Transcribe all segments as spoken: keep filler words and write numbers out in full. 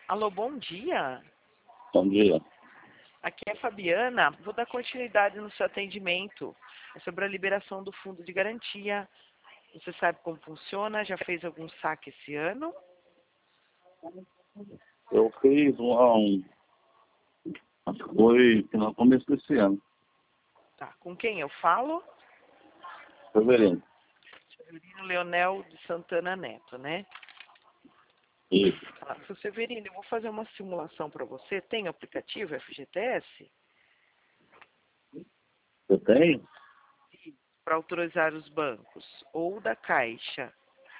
Alô, bom dia. Bom dia. Aqui é a Fabiana. Vou dar continuidade no seu atendimento. É sobre a liberação do fundo de garantia. Você sabe como funciona? Já fez algum saque esse ano? Eu fiz um, um acho que foi no começo desse ano, Tá. Com quem eu falo? fevereiro. Severino Leonel de Santana Neto, né? Isso. Tá. Seu Severino, eu vou fazer uma simulação para você. Tem o aplicativo F G T S? Você tem? Para autorizar os bancos. Ou da Caixa.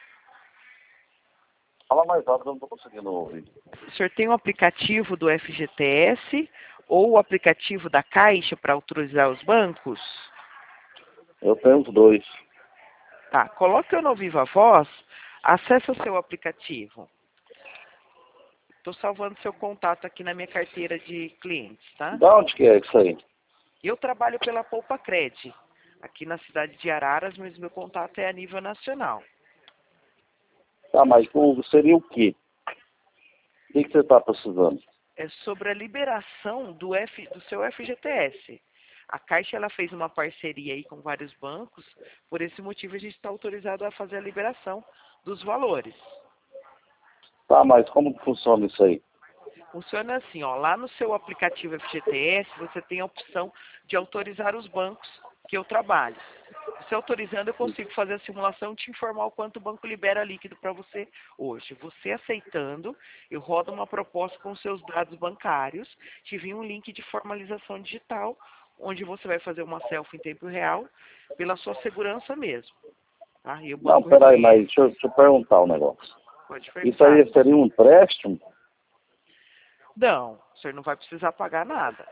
Fala mais rápido, eu não estou conseguindo ouvir. O senhor tem o aplicativo do F G T S ou o aplicativo da Caixa para autorizar os bancos? Eu tenho os dois. Tá, coloque eu no Viva Voz, acesse o seu aplicativo. Estou salvando seu contato aqui na minha carteira de clientes, tá? Da onde que é isso aí? Eu trabalho pela Poupa Cred, aqui na cidade de Araras, mas meu contato é a nível nacional. Tá, mas o- seria o quê? O que, que você está precisando? É sobre a liberação do, F, do seu F G T S. A Caixa ela fez uma parceria aí com vários bancos, por esse motivo a gente está autorizado a fazer a liberação dos valores. Tá, mas como que funciona isso aí? Funciona assim, ó, lá no seu aplicativo F G T S você tem a opção de autorizar os bancos que eu trabalho. Você autorizando, eu consigo fazer a simulação e te informar o quanto o banco libera líquido para você hoje. Você aceitando, eu rodo uma proposta com seus dados bancários, te envio um link de formalização digital, onde você vai fazer uma selfie em tempo real, pela sua segurança mesmo. Tá? E o Não, banco peraí, reconhece. mas deixa eu, deixa eu perguntar um negócio. Pode Isso perguntar. aí seria um empréstimo? Não, o senhor não vai precisar pagar nada.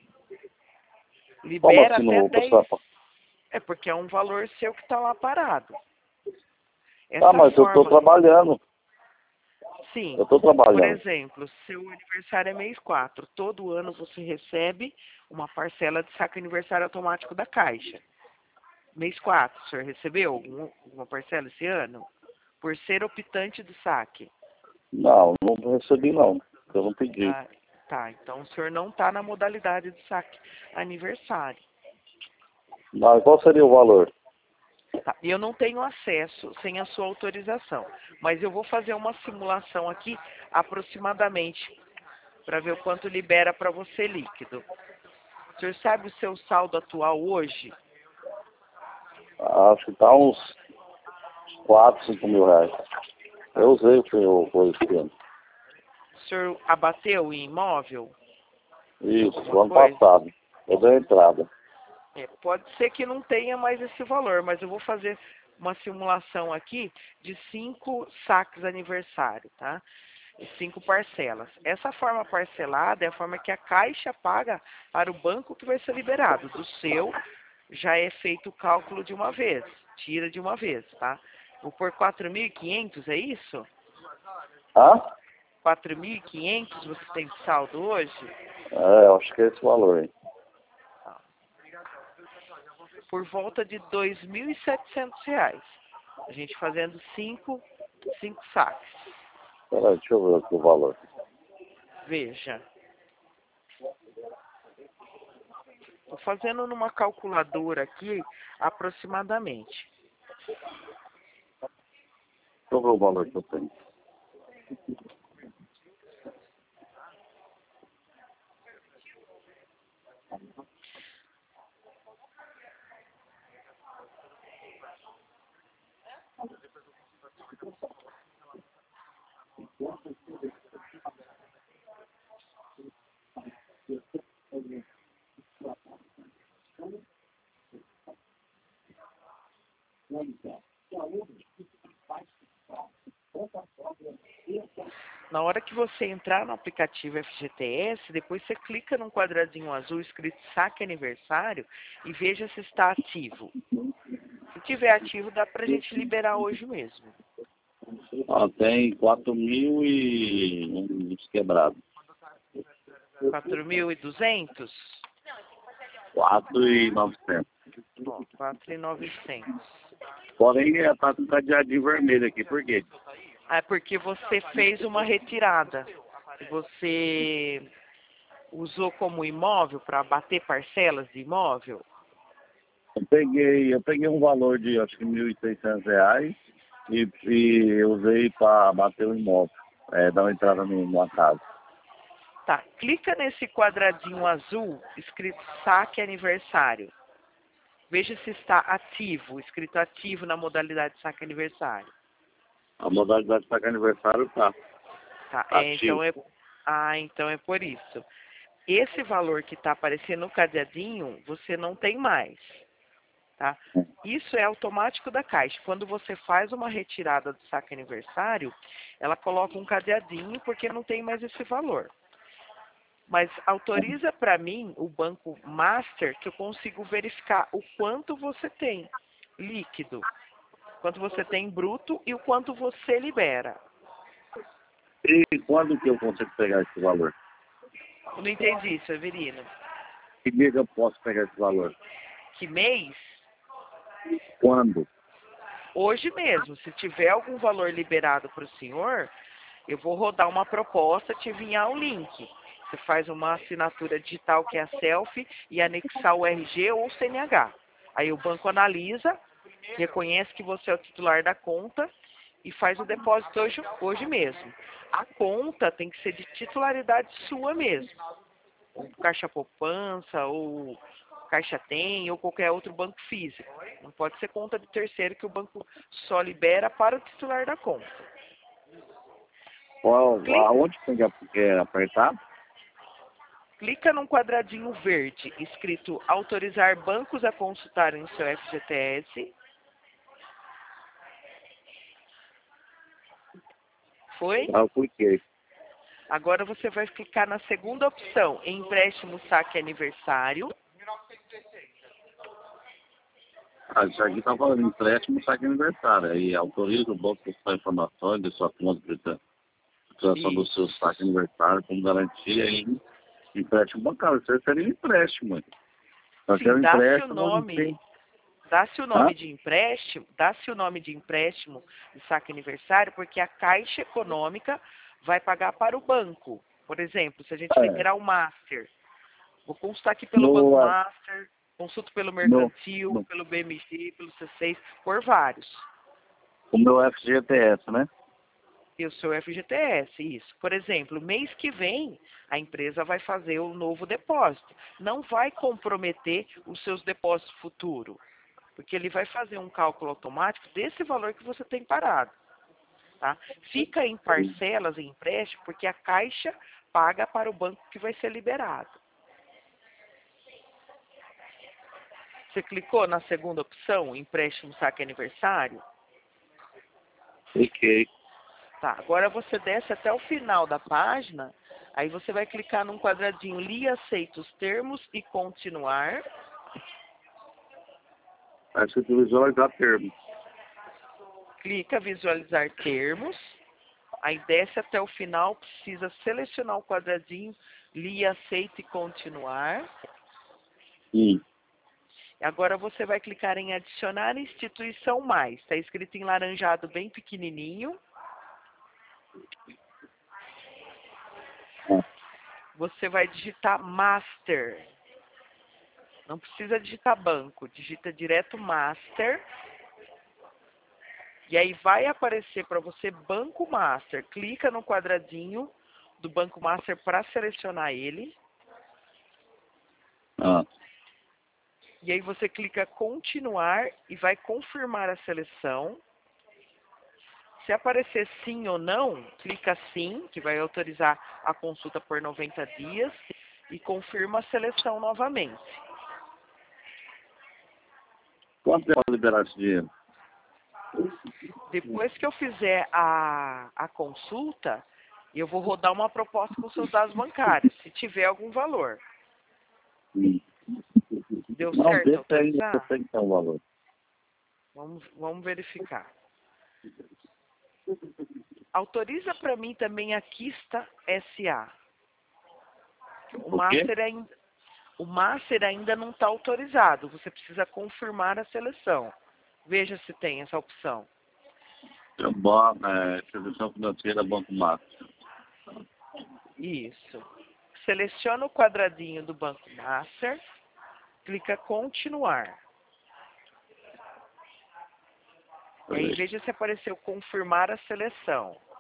Como Libera assim não até vou dez. precisar? pa- É porque é um valor seu que está lá parado. Tá, Essa mas eu estou forma, trabalhando. sim. Eu estou Por trabalhando. exemplo, seu aniversário é mês quatro. Todo ano você recebe uma parcela de saque aniversário automático da Caixa. Mês quatro, o senhor recebeu algum- alguma parcela esse ano? Por ser optante do saque. Não, não recebi não. Eu não pedi. Ah, tá, então o senhor não está na modalidade de saque aniversário. Mas qual seria o valor? Tá, e eu não tenho acesso sem a sua autorização. Mas eu vou fazer uma simulação aqui aproximadamente para ver o quanto libera para você líquido. O senhor sabe o seu saldo atual hoje? Acho que tá uns quatro, cinco mil reais. Eu usei o que eu foi esse ano. O senhor abateu em imóvel? Isso, Alguma o ano coisa? passado. Eu dei a entrada. É, pode ser que não tenha mais esse valor, mas eu vou fazer uma simulação aqui de cinco saques aniversário, tá? E cinco parcelas. Essa forma parcelada é a forma que a Caixa paga para o banco que vai ser liberado. Do seu, já é feito o cálculo de uma vez, tira de uma vez, tá? Vou pôr quatro mil e quinhentos, é isso? Hã? quatro mil e quinhentos você tem de saldo hoje? É, eu acho que é esse valor aí. Por volta de dois mil e setecentos reais. A gente fazendo cinco, cinco saques. Peraí, deixa eu ver aqui o valor. Veja. Estou fazendo numa calculadora aqui aproximadamente. Deixa eu ver o valor que eu tenho. Na hora que você entrar no aplicativo F G T S, depois você clica num quadradinho azul escrito saque aniversário e veja se está ativo. Se tiver ativo, dá pra gente liberar hoje mesmo. Ah, tem quatro mil e uns quebrados. quatro mil e duzentos? Quatro e novecentos. Ó, quatro mil e novecentos. Porém, é, tá com cadeadinho vermelho aqui. Por quê? É porque você fez uma retirada. Você usou como imóvel para bater parcelas de imóvel? Eu peguei, eu peguei um valor de acho que mil e seiscentos reais e, e usei para bater o imóvel, é, dar uma entrada no- numa casa. Tá, clica nesse quadradinho azul escrito saque aniversário. Veja se está ativo, escrito ativo na modalidade saque aniversário. A modalidade de saque aniversário tá Tá, é, ativo. então é, ah, então é por isso. Esse valor que está aparecendo no cadeadinho, você não tem mais, tá? Isso é automático da Caixa. Quando você faz uma retirada do saque aniversário, ela coloca um cadeadinho porque não tem mais esse valor. Mas autoriza para mim o Banco Master que eu consigo verificar o quanto você tem líquido, quanto você tem bruto e o quanto você libera. E quando que eu consigo pegar esse valor? Eu não entendi, Severino. Que dia que eu posso pegar esse valor? Que mês? Quando? Hoje mesmo. Se tiver algum valor liberado para o senhor, eu vou rodar uma proposta, te enviar um link. Você faz uma assinatura digital que é a selfie e anexar o R G ou o C N H. Aí o banco analisa, reconhece que você é o titular da conta e faz o depósito hoje, hoje mesmo. A conta tem que ser de titularidade sua mesmo. Ou Caixa Poupança, ou Caixa Tem, ou qualquer outro banco físico. Não pode ser conta de terceiro que o banco só libera para o titular da conta. Qual, Clica, aonde tem que apertar? clica num quadradinho verde escrito autorizar bancos a consultarem o seu F G T S. Foi? Ah, eu cliquei. Agora você vai clicar na segunda opção, empréstimo saque aniversário. Ah, isso aqui está falando empréstimo saque aniversário. Aí autoriza o banco para informações de sua conta de utilização do seu saque aniversário como garantia em empréstimo bancário. Isso aí seria empréstimo. Nós Sim, temos dá-se o empréstimo, não nome, tem. dá-se o Hã? nome de empréstimo, dá-se o nome de empréstimo de saque aniversário, porque a Caixa Econômica vai pagar para o banco. Por exemplo, se a gente É. liberar o Master, vou consultar aqui pelo Banco No, ah, Master, consulto pelo no, Mercantil, no, pelo B M G, pelo C seis, por vários. o meu F G T S, né? E o seu F G T S, isso. Por exemplo, mês que vem, a empresa vai fazer o novo depósito. Não vai comprometer os seus depósitos futuros, porque ele vai fazer um cálculo automático desse valor que você tem parado. Tá? Fica em parcelas, em empréstimo, porque a Caixa paga para o banco que vai ser liberado. Você clicou na segunda opção, empréstimo saque aniversário? Cliquei. Tá, agora você desce até o final da página, aí você vai clicar num quadradinho li aceita os termos e continuar. Aí você visualizar termo. Clica visualizar termos, aí desce até o final, precisa selecionar o quadradinho li aceita e continuar. Sim. Agora você vai clicar em adicionar instituição mais, está escrito em laranjado bem pequenininho. Ah, Você vai digitar Master. Não precisa digitar banco, digita direto Master. E aí vai aparecer para você Banco Master. Clica no quadradinho do Banco Master para selecionar ele. ah. E aí você clica continuar e vai confirmar a seleção. Se aparecer sim ou não, clica sim, que vai autorizar a consulta por noventa dias e confirma a seleção novamente. Quanto tempo para liberar esse dinheiro? Depois que eu fizer a, a consulta, eu vou rodar uma proposta com seus dados bancários, se tiver algum valor. Hum. Deu Não, certo deixa aí, eu autorizar? sei que tem um valor. Vamos, vamos verificar. Autoriza para mim também a Quista S A. O O quê? Master ainda, o Master ainda não está autorizado. Você precisa confirmar a seleção. Veja se tem essa opção. Eu boto, é, instituição financeira, Banco Master. Isso. Seleciona o quadradinho do Banco Master, clica continuar. E aí veja se apareceu confirmar a seleção.